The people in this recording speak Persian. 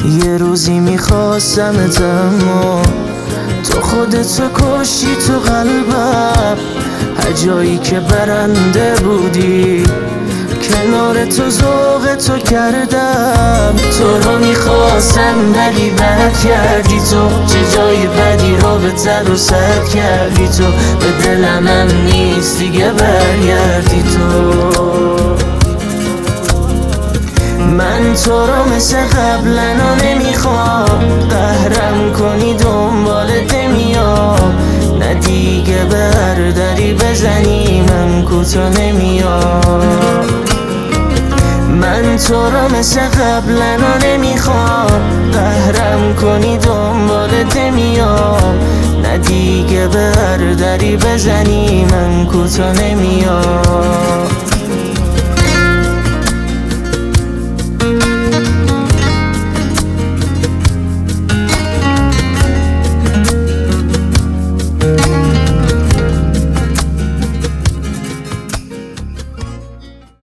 یه روزی میخواستمت اما تو خودتو کشتی تو قلبم. هر جایی که برنده بودی کنار تو ذوق تو کردم. تو رو میخواستم ولی بد کردی تو، چه جای بدی رو به تر و سد کردی تو. به دلم هم نیست دیگه برگردی تو. من تو رو مثل قبلنا نمیخوام، قهرم کنی دنبالت نمیام. نه دیگه برداری بزنی من کوتا نمیام. من تو رو مثل قبلنا نمیخوام، قهرم کنی دنبالت نمیام. نه دیگه برداری بزنی من کوتا نمیام.